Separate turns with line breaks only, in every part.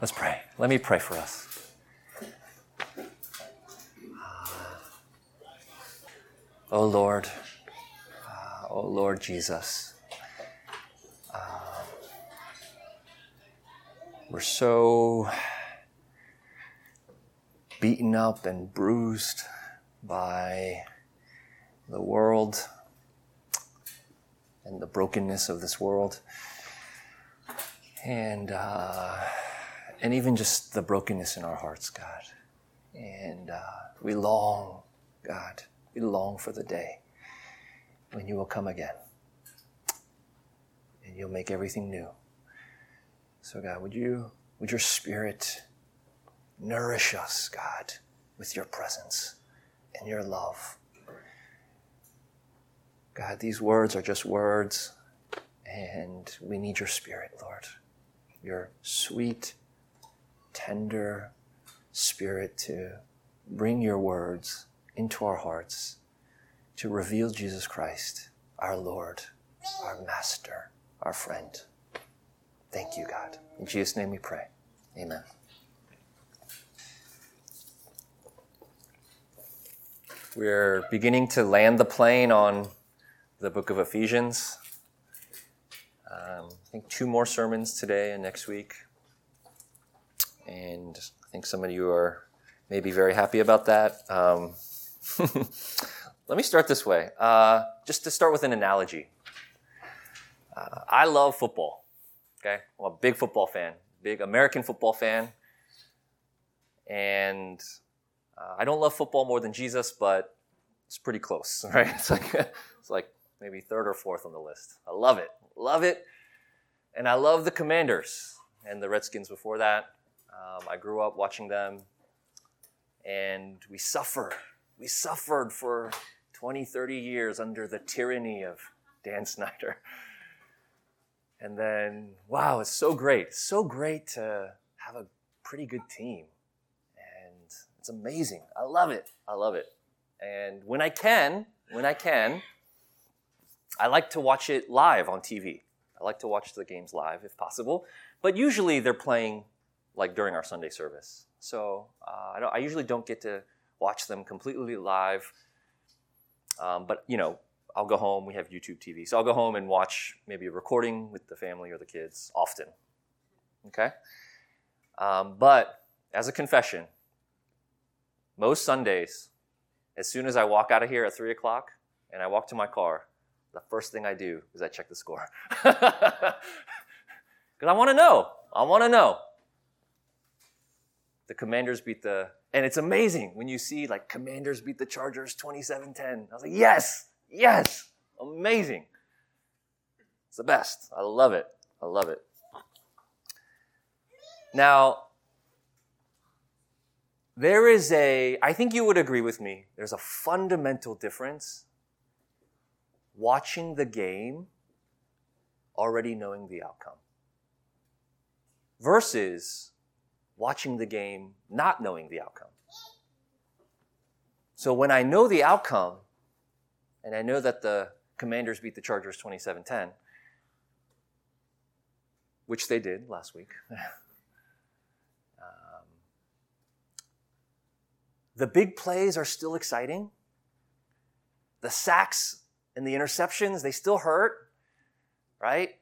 Let's pray. Let me pray for us. Oh Lord Jesus, we're so beaten up and bruised by the world and the brokenness of this world, and even just the brokenness in our hearts, God. And we long, God, we long for the day when you will come again and you'll make everything new. So God, would your Spirit nourish us, God, with your presence and your love. God, these words are just words, and we need your Spirit, Lord. Your sweet, tender Spirit to bring your words into our hearts, to reveal Jesus Christ, our Lord, our Master, our friend. Thank you, God. In Jesus' name we pray. Amen. We're beginning to land the plane on the book of Ephesians. I think 2 more sermons today and next week. And I think some of you are maybe very happy about that. Let me start this way. Just to start with an analogy. I love football. Okay, I'm a big football fan, big American football fan. And I don't love football more than Jesus, but it's pretty close, right? It's like maybe 3rd or 4th on the list. I love it. And I love the Commanders and the Redskins before that. I grew up watching them, and we suffered for 20, 30 years under the tyranny of Dan Snyder. And then, wow, it's so great to have a pretty good team. And it's amazing. I love it. And when I can, I like to watch it live on TV. I like to watch the games live if possible. But usually they're playing like during our Sunday service. So I usually don't get to watch them completely live. But, I'll go home. We have YouTube TV. So I'll go home and watch maybe a recording with the family or the kids often. Okay? But as a confession, most Sundays, as soon as I walk out of here at 3 o'clock and I walk to my car, the first thing I do is I check the score. Because I want to know. The Commanders beat and it's amazing when you see like Commanders beat the Chargers 27-10. I was like, yes, amazing. It's the best. I love it. Now, I think you would agree with me, there's a fundamental difference watching the game already knowing the outcome versus watching the game not knowing the outcome. So when I know the outcome, and I know that the Commanders beat the Chargers 27-10, which they did last week, the big plays are still exciting. The sacks and the interceptions, they still hurt, right?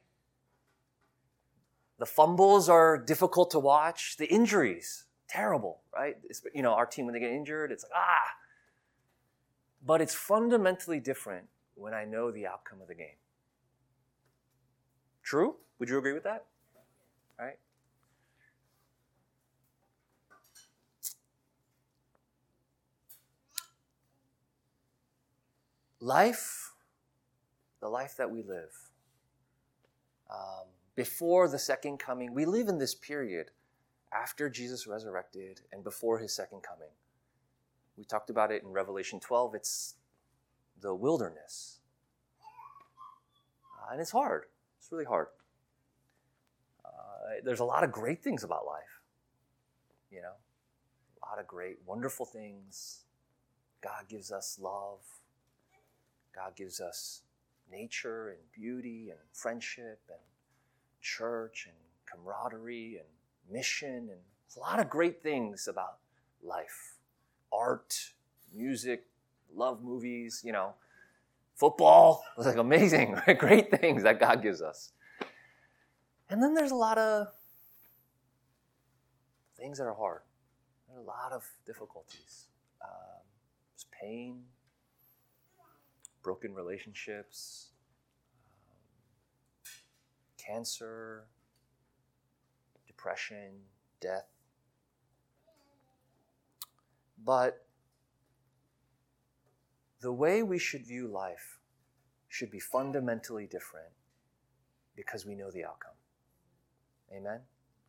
The fumbles are difficult to watch. The injuries, terrible, right? Our team, when they get injured, it's like, But it's fundamentally different when I know the outcome of the game. True? Would you agree with that? Right? The life that we live, before the second coming, we live in this period after Jesus resurrected and before his second coming. We talked about it in Revelation 12. It's the wilderness. And it's hard. It's really hard. There's a lot of great things about life. A lot of great, wonderful things. God gives us love. God gives us nature and beauty and friendship and church and camaraderie and mission, and there's a lot of great things about life. Art, music, love movies, football. It's like amazing, right? Great things that God gives us. And then there's a lot of things that are hard. There are a lot of difficulties. There's pain, broken relationships, cancer, depression, death. But the way we should view life should be fundamentally different because we know the outcome. Amen?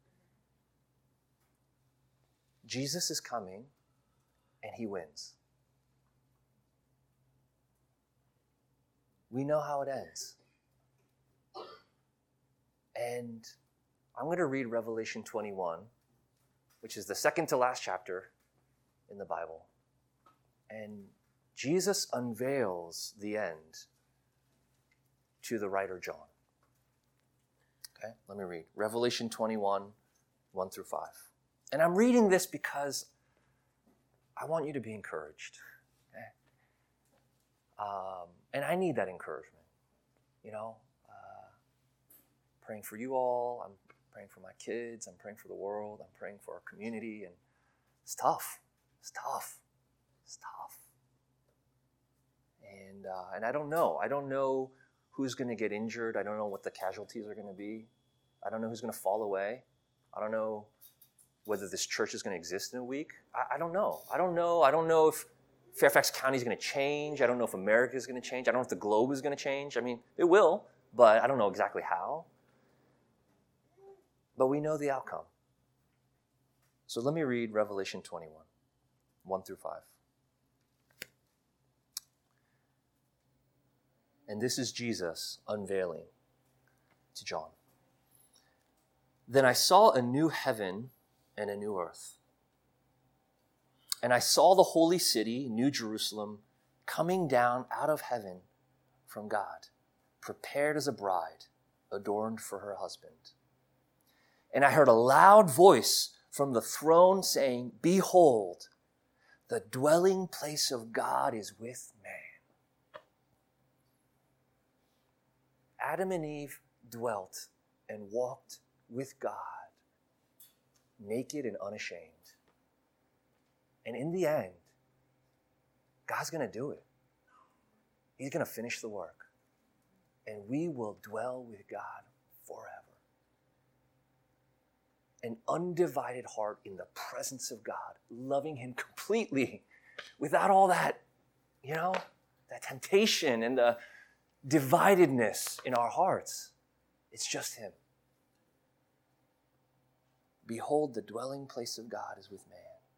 Jesus is coming and he wins. We know how it ends. And I'm going to read Revelation 21, which is the second to last chapter in the Bible. And Jesus unveils the end to the writer John. Okay, let me read. Revelation 21, 1 through 5. And I'm reading this because I want you to be encouraged. Okay? And I need that encouragement. Praying for you all. I'm praying for my kids. I'm praying for the world. I'm praying for our community. And it's tough. It's tough. It's tough. And I don't know. I don't know who's going to get injured. I don't know what the casualties are going to be. I don't know who's going to fall away. I don't know whether this church is going to exist in a week. I don't know. I don't know. I don't know if Fairfax County is going to change. I don't know if America is going to change. I don't know if the globe is going to change. I mean, it will, but I don't know exactly how. But we know the outcome. So let me read Revelation 21, 1 through 5. And this is Jesus unveiling to John. Then I saw a new heaven and a new earth. And I saw the holy city, New Jerusalem, coming down out of heaven from God, prepared as a bride, adorned for her husband. And I heard a loud voice from the throne saying, "Behold, the dwelling place of God is with man." Adam and Eve dwelt and walked with God, naked and unashamed. And in the end, God's going to do it. He's going to finish the work. And we will dwell with God forever. An undivided heart in the presence of God, loving him completely without all that, that temptation and the dividedness in our hearts. It's just him. Behold, the dwelling place of God is with man.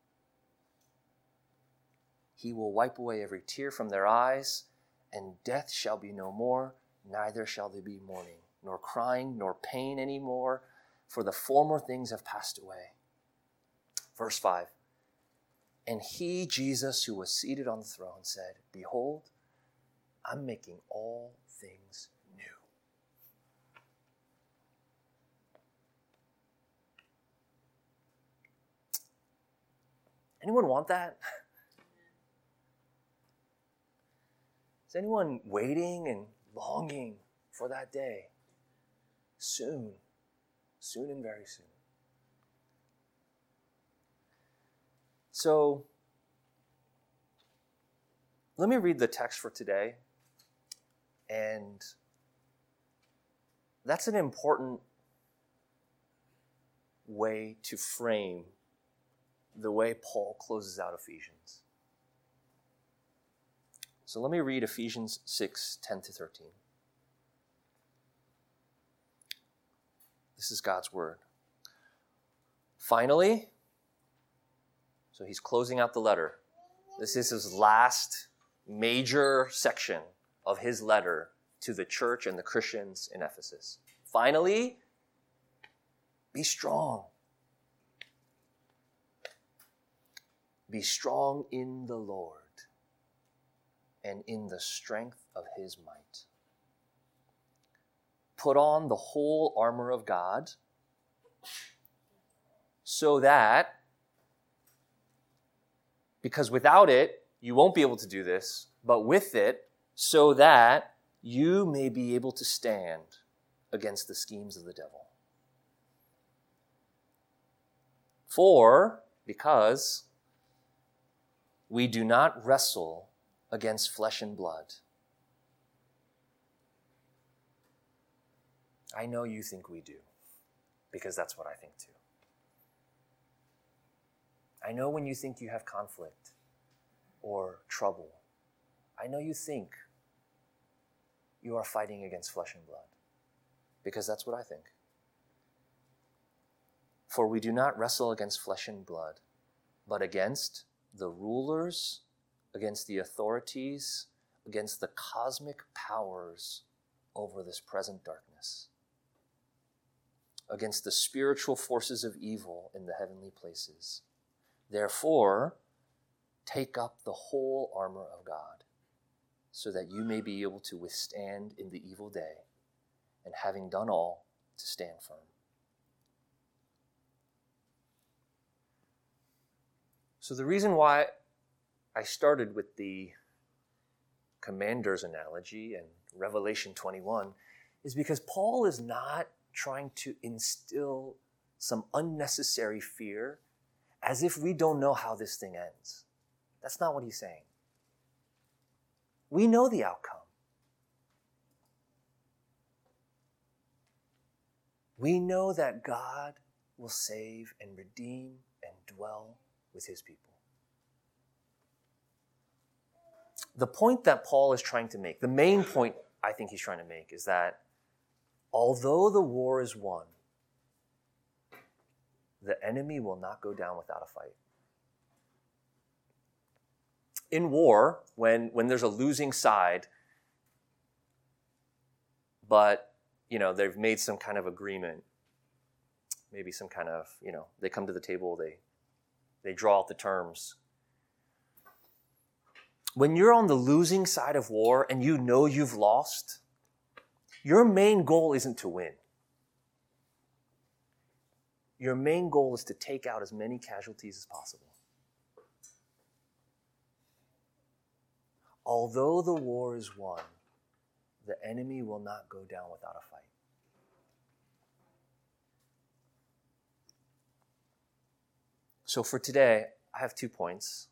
He will wipe away every tear from their eyes, and death shall be no more, neither shall there be mourning, nor crying, nor pain any more, for the former things have passed away. Verse 5. And he, Jesus, who was seated on the throne, said, "Behold, I'm making all things new." Anyone want that? Is anyone waiting and longing for that day? Soon and very soon. So, let me read the text for today. And that's an important way to frame the way Paul closes out Ephesians. So let me read Ephesians 6, 10 to 13. This is God's word. Finally, so he's closing out the letter. This is his last major section of his letter to the church and the Christians in Ephesus. Finally, be strong. Be strong in the Lord and in the strength of his might. Put on the whole armor of God so that, because without it, you won't be able to do this, but with it, so that you may be able to stand against the schemes of the devil. Because we do not wrestle against flesh and blood. I know you think we do, because that's what I think too. I know when you think you have conflict or trouble, I know you think you are fighting against flesh and blood, because that's what I think. For we do not wrestle against flesh and blood, but against the rulers, against the authorities, against the cosmic powers over this present darkness, against the spiritual forces of evil in the heavenly places. Therefore, take up the whole armor of God, so that you may be able to withstand in the evil day, and having done all, to stand firm. So the reason why I started with the commander's analogy and Revelation 21 is because Paul is not trying to instill some unnecessary fear as if we don't know how this thing ends. That's not what he's saying. We know the outcome. We know that God will save and redeem and dwell with his people. The point that Paul is trying to make, the main point I think he's trying to make, is that although the war is won, the enemy will not go down without a fight. In war, when there's a losing side, but they've made some kind of agreement, maybe some kind of, they come to the table, they draw out the terms. When you're on the losing side of war and you know you've lost, your main goal isn't to win. Your main goal is to take out as many casualties as possible. Although the war is won, the enemy will not go down without a fight. So for today, I have 2 points.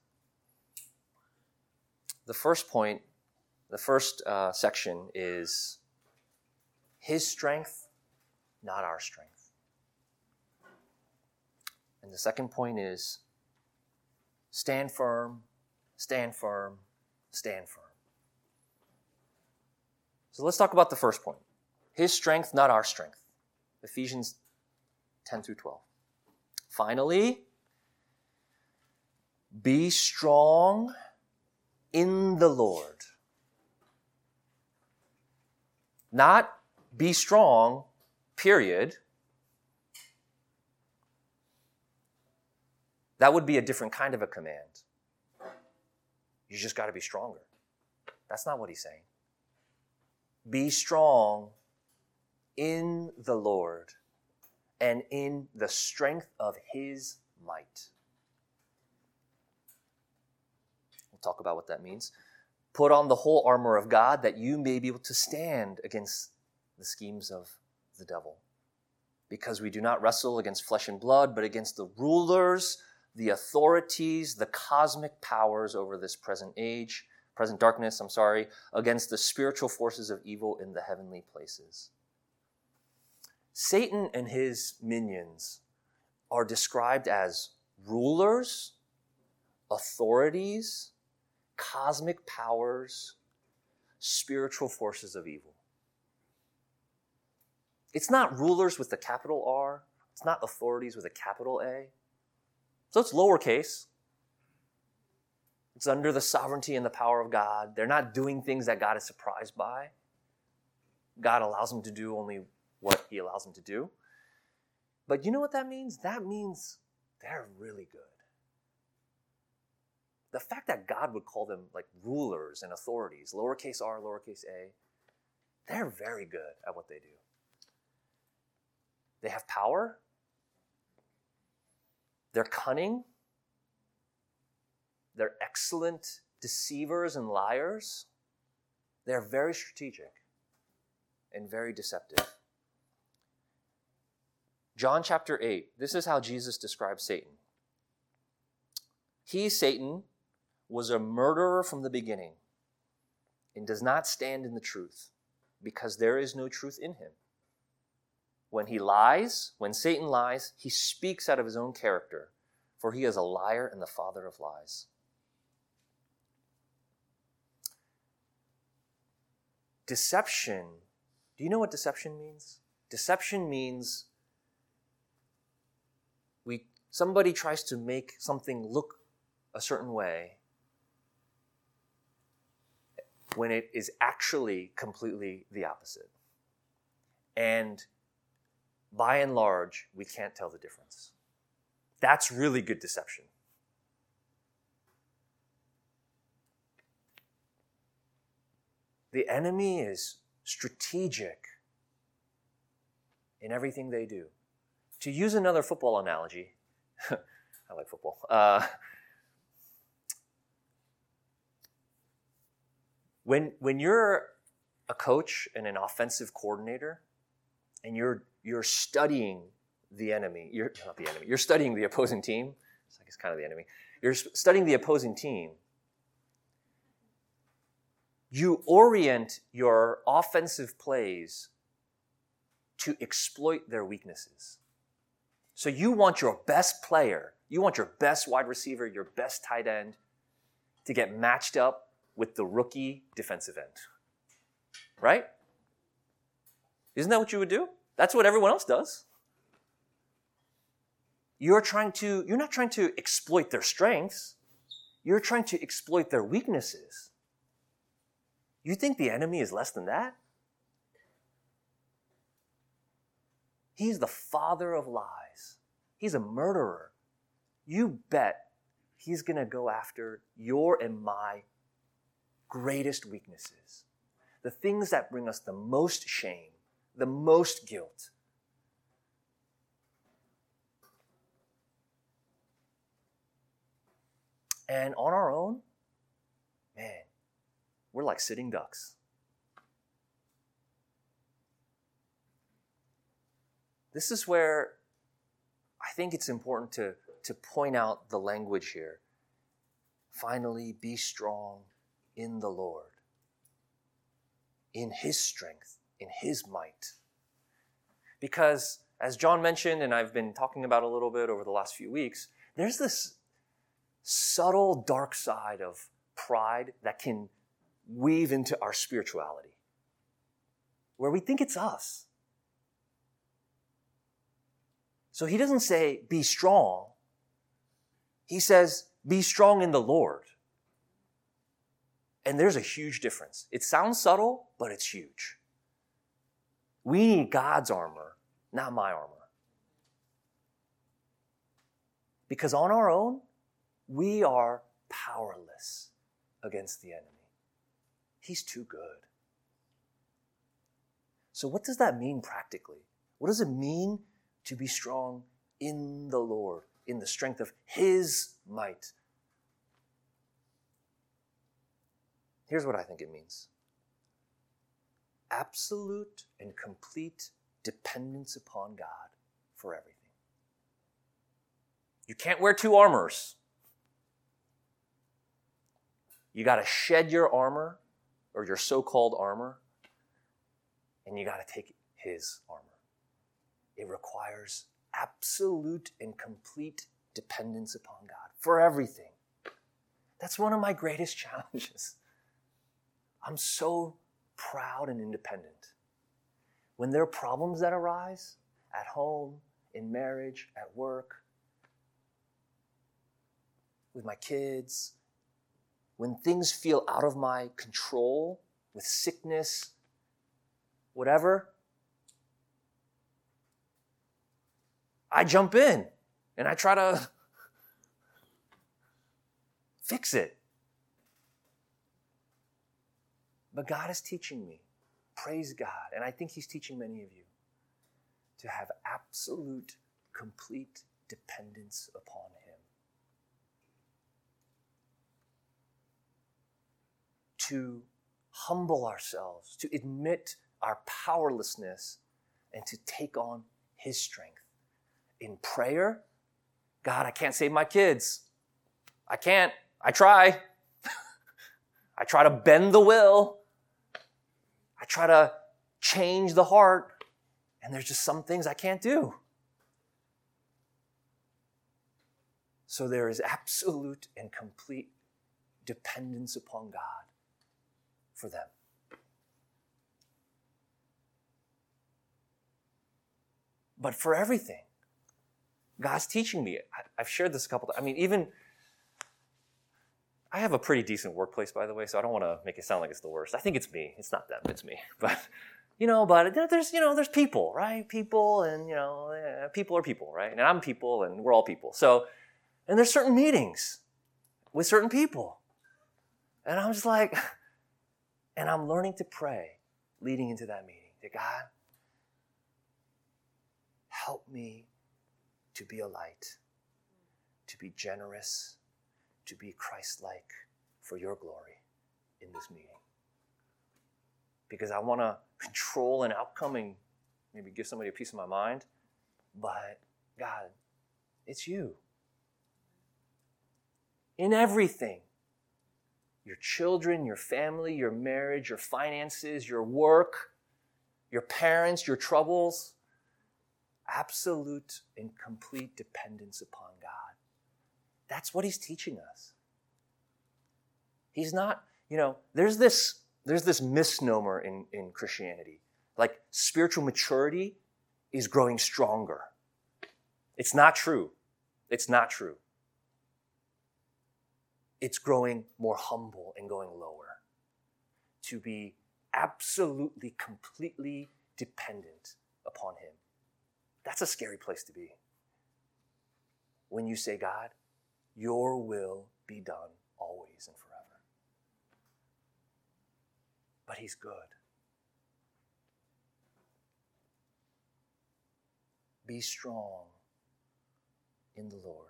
The first point, the first section is his strength, not our strength. And the second point is stand firm, stand firm, stand firm. So let's talk about the first point. His strength, not our strength. Ephesians 10 through 12. Finally, be strong in the Lord. Not be strong, period. That would be a different kind of a command. You just got to be stronger. That's not what he's saying. Be strong in the Lord and in the strength of his might. We'll talk about what that means. Put on the whole armor of God that you may be able to stand against the schemes of the devil. Because we do not wrestle against flesh and blood, but against the rulers, the authorities, the cosmic powers over this present darkness, against the spiritual forces of evil in the heavenly places. Satan and his minions are described as rulers, authorities, cosmic powers, spiritual forces of evil. It's not rulers with a capital R. It's not authorities with a capital A. So it's lowercase. It's under the sovereignty and the power of God. They're not doing things that God is surprised by. God allows them to do only what he allows them to do. But you know what that means? That means they're really good. The fact that God would call them like rulers and authorities, lowercase r, lowercase a, they're very good at what they do. They have power. They're cunning. They're excellent deceivers and liars. They're very strategic and very deceptive. John chapter 8, this is how Jesus describes Satan. He, Satan, was a murderer from the beginning and does not stand in the truth because there is no truth in him. When Satan lies, he speaks out of his own character, for he is a liar and the father of lies. Deception. Do you know what deception means? Deception means somebody tries to make something look a certain way when it is actually completely the opposite. And by and large, we can't tell the difference. That's really good deception. The enemy is strategic in everything they do. To use another football analogy, I like football. When you're a coach and an offensive coordinator, and you're studying the enemy, you're studying the opposing team. It's kind of the enemy. You're studying the opposing team. You orient your offensive plays to exploit their weaknesses. So you want your best player, you want your best wide receiver, your best tight end to get matched up with the rookie defensive end. Right? Isn't that what you would do? That's what everyone else does. You're not trying to exploit their strengths. You're trying to exploit their weaknesses. You think the enemy is less than that? He's the father of lies. He's a murderer. You bet he's going to go after your and my greatest weaknesses. The things that bring us the most shame, the most guilt. And on our own, man, we're like sitting ducks. This is where I think it's important to point out the language here. Finally, be strong in the Lord, in His strength, in His might. Because, as John mentioned, and I've been talking about a little bit over the last few weeks, there's this subtle dark side of pride that can weave into our spirituality, where we think it's us. So he doesn't say, be strong. He says, be strong in the Lord. And there's a huge difference. It sounds subtle, but it's huge. We need God's armor, not my armor. Because on our own, we are powerless against the enemy. He's too good. So what does that mean practically? What does it mean to be strong in the Lord, in the strength of His might? Here's what I think it means. Absolute and complete dependence upon God for everything. You can't wear two armors. You got to shed your armor, or your so-called armor, and you got to take His armor. It requires absolute and complete dependence upon God for everything. That's one of my greatest challenges. I'm so proud and independent. When there are problems that arise at home, in marriage, at work, with my kids, when things feel out of my control, with sickness, whatever, I jump in and I try to fix it. But God is teaching me, praise God, and I think He's teaching many of you, to have absolute, complete dependence upon him. To humble ourselves, to admit our powerlessness, and to take on his strength. In prayer, God, I can't save my kids. I can't. I try. I try to bend the will. I try to change the heart. And there's just some things I can't do. So there is absolute and complete dependence upon God for them. But for everything, God's teaching me. I've shared this a couple times. I have a pretty decent workplace, by the way, so I don't want to make it sound like it's the worst. I think it's me. It's not them, it's me. But there's people, right? People, and, people are people, right? And I'm people, and we're all people. So, and there's certain meetings with certain people. And I'm just like, and I'm learning to pray leading into that meeting. That God, help me to be a light, to be generous, to be Christ-like for your glory in this meeting. Because I want to control an outcome and maybe give somebody a piece of my mind. But God, it's you. In everything. Your children, your family, your marriage, your finances, your work, your parents, your troubles. Absolute and complete dependence upon God. That's what he's teaching us. He's not, there's this misnomer in Christianity. Like spiritual maturity is growing stronger. It's not true. It's not true. It's growing more humble and going lower. To be absolutely, completely dependent upon him. That's a scary place to be. When you say, God, your will be done always and forever. But he's good. Be strong in the Lord,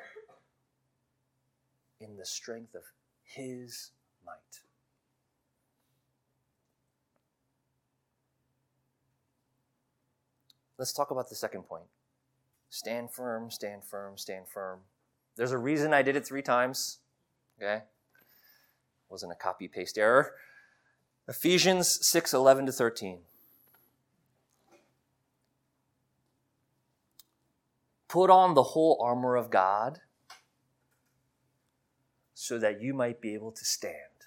in the strength of his might. Let's talk about the second point. Stand firm, stand firm, stand firm. There's a reason I did it 3 times. Okay? Wasn't a copy-paste error. Ephesians 6:11-13. Put on the whole armor of God so that you might be able to stand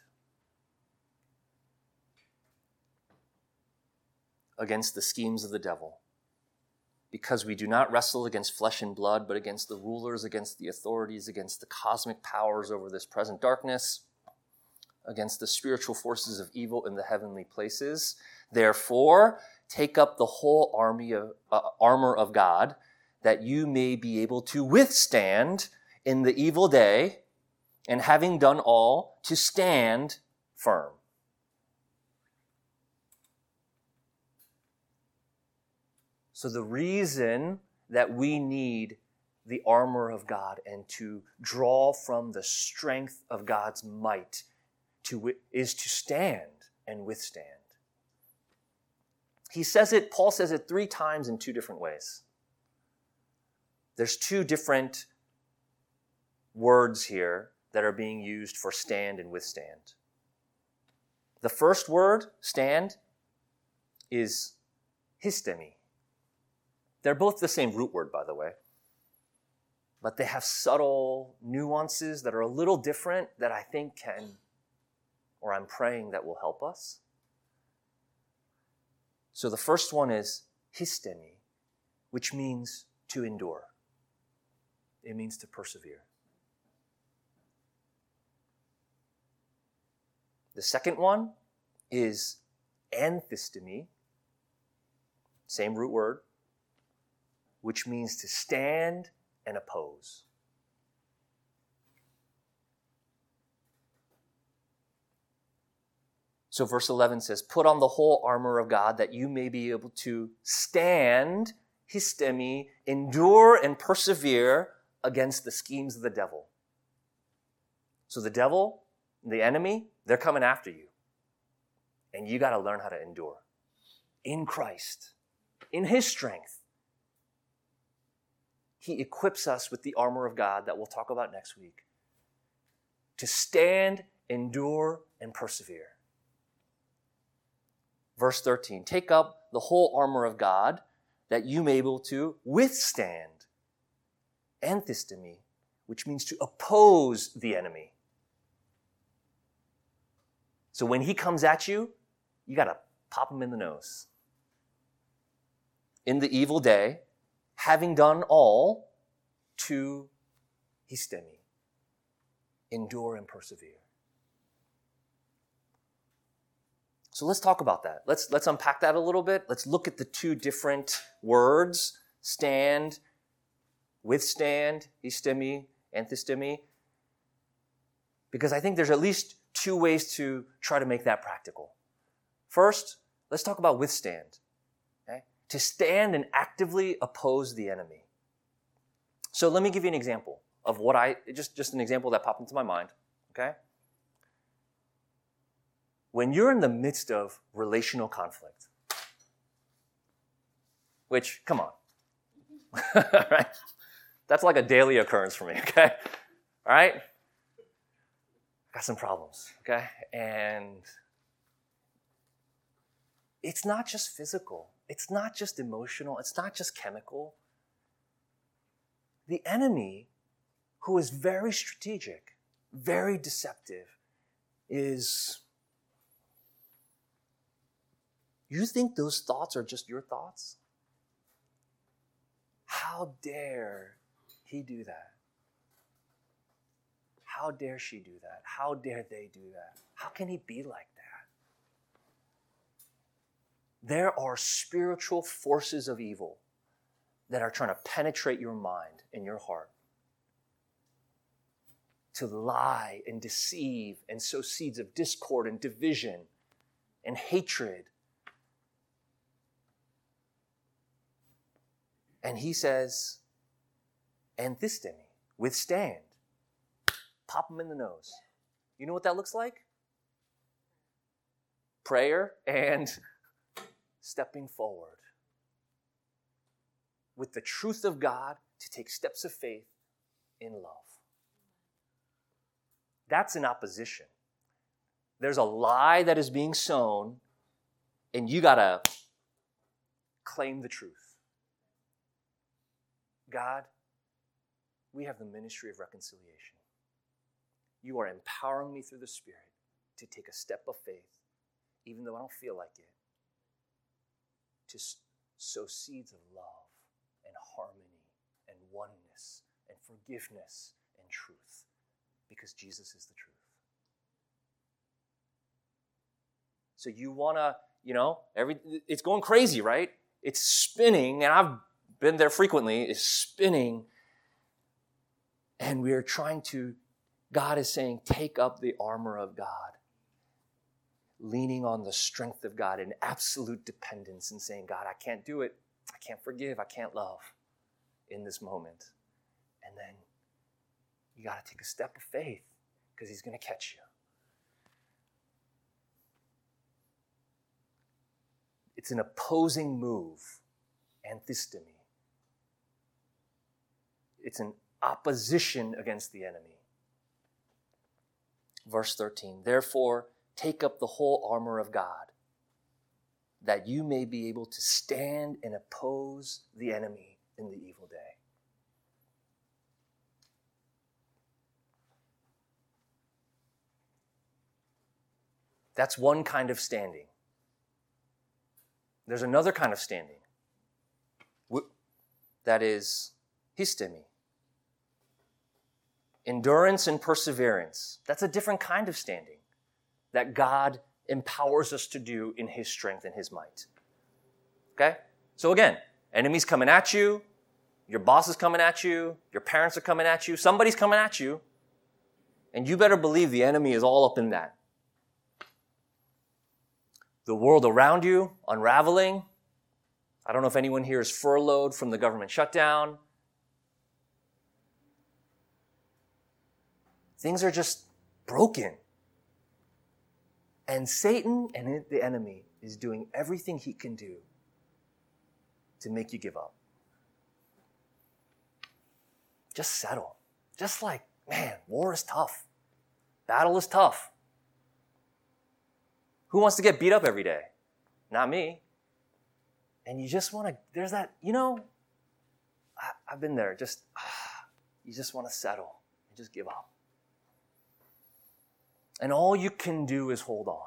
against the schemes of the devil. Because we do not wrestle against flesh and blood, but against the rulers, against the authorities, against the cosmic powers over this present darkness, against the spiritual forces of evil in the heavenly places. Therefore, take up the whole armor of God, that you may be able to withstand in the evil day, and having done all, to stand firm. So the reason that we need the armor of God and to draw from the strength of God's might is to stand and withstand. Paul says it 3 times in 2 different ways. There's 2 different words here that are being used for stand and withstand. The first word, stand, is histemi. They're both the same root word, by the way. But they have subtle nuances that are a little different that I think I'm praying that will help us. So the first one is histemi, which means to endure. It means to persevere. The second one is anthistemi, same root word, which means to stand and oppose. So verse 11 says, put on the whole armor of God that you may be able to stand, histemi, endure and persevere against the schemes of the devil. So the devil, the enemy, they're coming after you. And you got to learn how to endure. In Christ, in His strength. He equips us with the armor of God that we'll talk about next week to stand, endure, and persevere. Verse 13, take up the whole armor of God that you may be able to withstand anthistemi, which means to oppose the enemy. So when he comes at you, you got to pop him in the nose. In the evil day, having done all, to histemi, endure and persevere. So let's talk about that. Let's unpack that a little bit. Let's look at the two different words, stand, withstand, histemi, anthistemi, because I think there's at least two ways to try to make that practical. First, let's talk about withstand. Okay? To stand and actively oppose the enemy. So let me give you an example of just an example that popped into my mind. Okay? When you're in the midst of relational conflict, which, come on, right? That's like a daily occurrence for me, okay? All right? Got some problems, okay? And it's not just physical. It's not just emotional. It's not just chemical. The enemy, who is very strategic, very deceptive, is... You think those thoughts are just your thoughts? How dare he do that? How dare she do that? How dare they do that? How can he be like that? There are spiritual forces of evil that are trying to penetrate your mind and your heart, to lie and deceive and sow seeds of discord and division and hatred. And he says, anthistemi, withstand. Pop them in the nose. You know what that looks like? Prayer and stepping forward with the truth of God to take steps of faith in love. That's an opposition. There's a lie that is being sown, and you got to claim the truth. God, we have the ministry of reconciliation. You are empowering me through the Spirit to take a step of faith, even though I don't feel like it, to sow seeds of love and harmony and oneness and forgiveness and truth, because Jesus is the truth. So you want to, it's going crazy, right? It's spinning, and I've been there frequently, is spinning. And we are trying to, God is saying, take up the armor of God, leaning on the strength of God in absolute dependence and saying, God, I can't do it. I can't forgive. I can't love in this moment. And then you got to take a step of faith because he's going to catch you. It's an opposing move, anthistemi. It's an opposition against the enemy. Verse 13, therefore, take up the whole armor of God, that you may be able to stand and oppose the enemy in the evil day. That's one kind of standing. There's another kind of standing. That is histemi. Endurance and perseverance. That's a different kind of standing that God empowers us to do in his strength and his might. Okay? So again, enemies coming at you, your boss is coming at you, your parents are coming at you, somebody's coming at you, and you better believe the enemy is all up in that. The world around you unraveling, I don't know if anyone here is furloughed from the government shutdown. Things are just broken. And Satan and the enemy is doing everything he can do to make you give up. Just settle. Just like, man, war is tough. Battle is tough. Who wants to get beat up every day? Not me. And you just want to, there's that, I've been there. You just want to settle and just give up. And all you can do is hold on.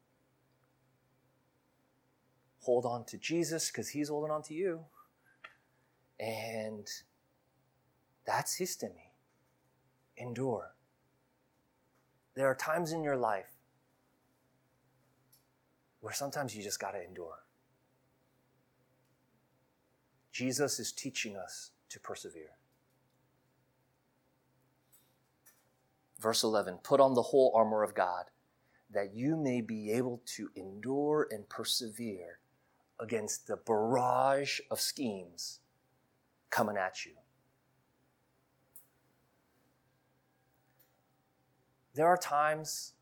Hold on to Jesus because he's holding on to you. And that's histemi. Endure. There are times in your life where sometimes you just got to endure. Jesus is teaching us to persevere. Verse 11, put on the whole armor of God, that you may be able to endure and persevere against the barrage of schemes coming at you. There are times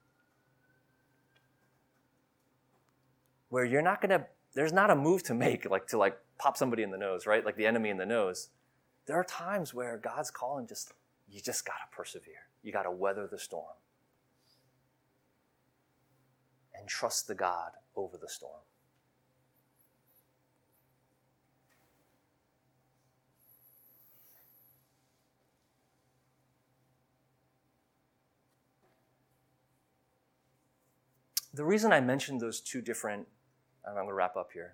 where there's not a move to make, to pop somebody in the nose, right? Like the enemy in the nose. There are times where God's calling you just got to persevere. You got to weather the storm. And trust the God over the storm. The reason I mentioned those two different, I'm going to wrap up here.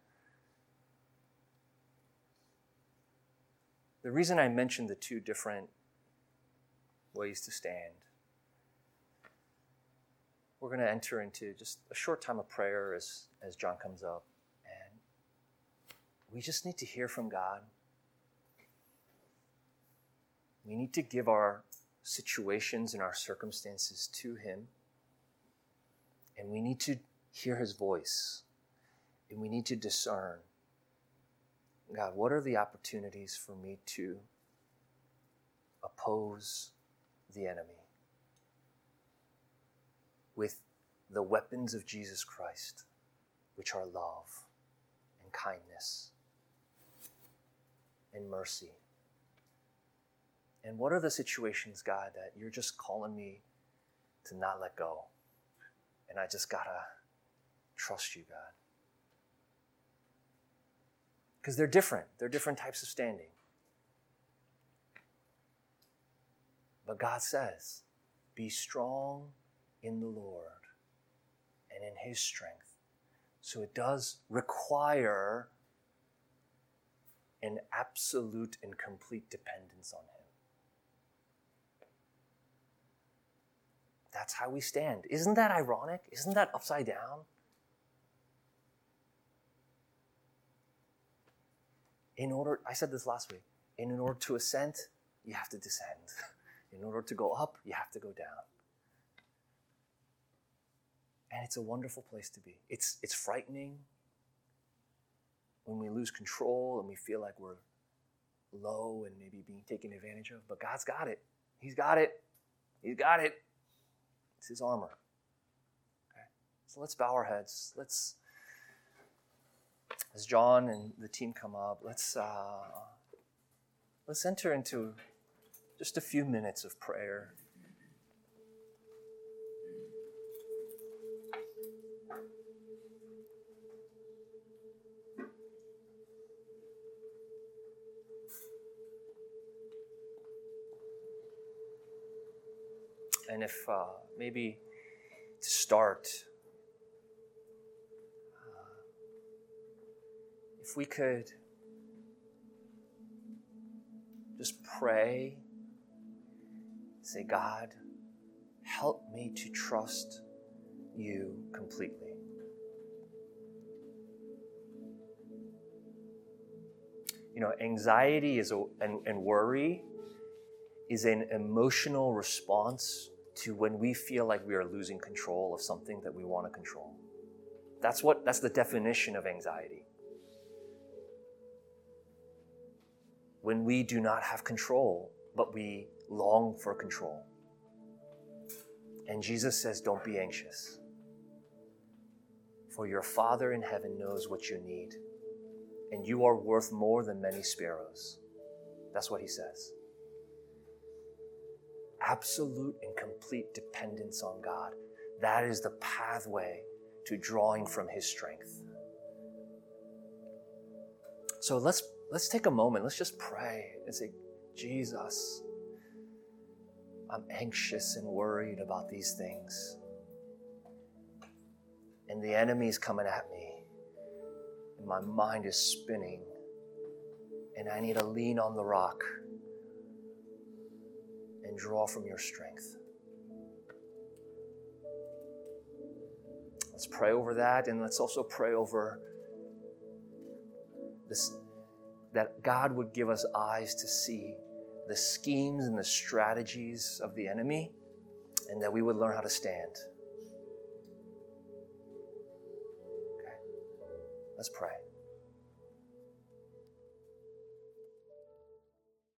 The reason I mentioned the two different ways to stand, we're going to enter into just a short time of prayer as John comes up. And we just need to hear from God. We need to give our situations and our circumstances to him. And we need to hear his voice. And we need to discern, God, what are the opportunities for me to oppose the enemy with the weapons of Jesus Christ, which are love and kindness and mercy? And what are the situations, God, that you're just calling me to not let go? And I just gotta trust you, God. Because they're different. They're different types of standing. But God says, be strong in the Lord and in his strength. So it does require an absolute and complete dependence on him. That's how we stand. Isn't that ironic? Isn't that upside down? I said this last week, in order to ascend, you have to descend. In order to go up, you have to go down. And it's a wonderful place to be. It's frightening when we lose control and we feel like we're low and maybe being taken advantage of. But God's got it. He's got it. He's got it. It's his armor. Okay? So let's bow our heads. As John and the team come up, let's enter into just a few minutes of prayer. And if maybe to start, if we could just pray, say, God, help me to trust you completely. Anxiety and worry is an emotional response to when we feel like we are losing control of something that we want to control. That's the definition of anxiety. when we do not have control, but we long for control. And Jesus says, don't be anxious, for your Father in heaven knows what you need, and you are worth more than many sparrows. That's what he says. Absolute and complete dependence on God. That is the pathway to drawing from his strength. So let's take a moment. Let's just pray and say, Jesus, I'm anxious and worried about these things. And the enemy's coming at me. And my mind is spinning. And I need to lean on the rock and draw from your strength. Let's pray over that, and let's also pray over this, that God would give us eyes to see the schemes and the strategies of the enemy, and that we would learn how to stand. Okay? Let's pray.